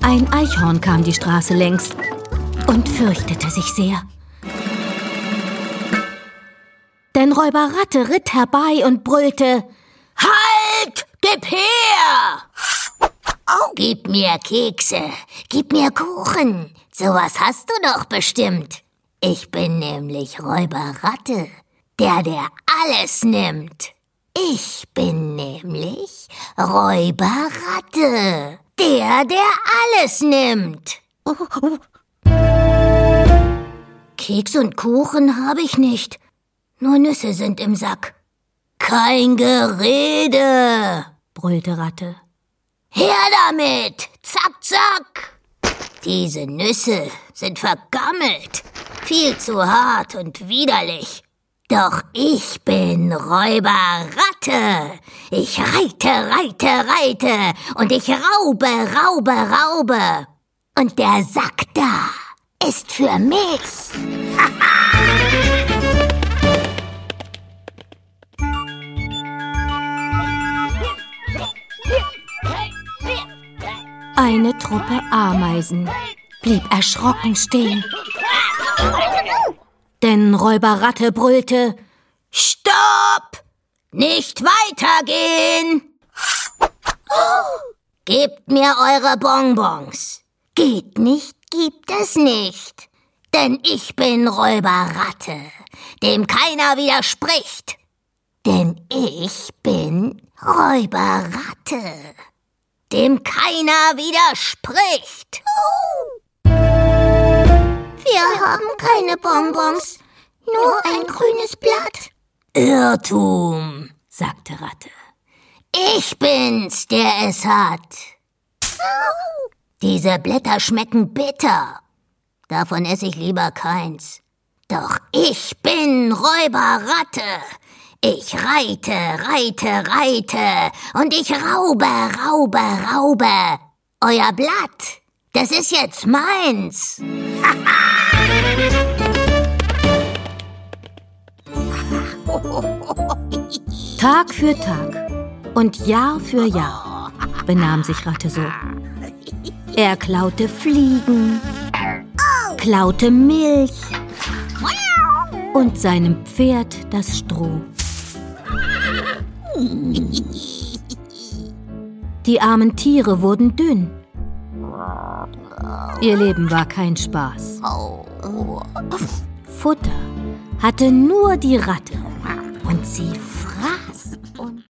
Ein Eichhorn kam die Straße längs und fürchtete sich sehr. Denn Räuber Ratte ritt herbei und brüllte: »Halt! Gib her! Gib mir Kekse, gib mir Kuchen, sowas hast du doch bestimmt. Ich bin nämlich Räuber Ratte, der alles nimmt. Ich bin nämlich Räuber Ratte, der alles nimmt.« »Keks und Kuchen habe ich nicht, nur Nüsse sind im Sack.« »Kein Gerede«, brüllte Ratte. »Her damit! Zack, zack! Diese Nüsse sind vergammelt, viel zu hart und widerlich. Doch ich bin Räuber Ratte. Ich reite und ich raube. Und der Sack da ist für mich.« Eine Truppe Ameisen blieb erschrocken stehen. Denn Räuber Ratte brüllte: »Stopp! Nicht weitergehen! Gebt mir eure Bonbons! Geht nicht, gibt es nicht! Denn ich bin Räuber Ratte, dem keiner widerspricht! Denn ich bin Räuber Ratte, dem keiner widerspricht!« »Wir haben keine Bonbons, nur ein grünes Blatt.« »Irrtum«, sagte Ratte. »Ich bin's, der es hat. Diese Blätter schmecken bitter. Davon esse ich lieber keins. Doch ich bin Räuber Ratte. Ich reite und ich raube. Euer Blatt, das ist jetzt meins.« Tag für Tag und Jahr für Jahr benahm sich Ratte so. Er klaute Fliegen, klaute Milch und seinem Pferd das Stroh. Die armen Tiere wurden dünn. Ihr Leben war kein Spaß. Futter hatte nur die Ratte und sie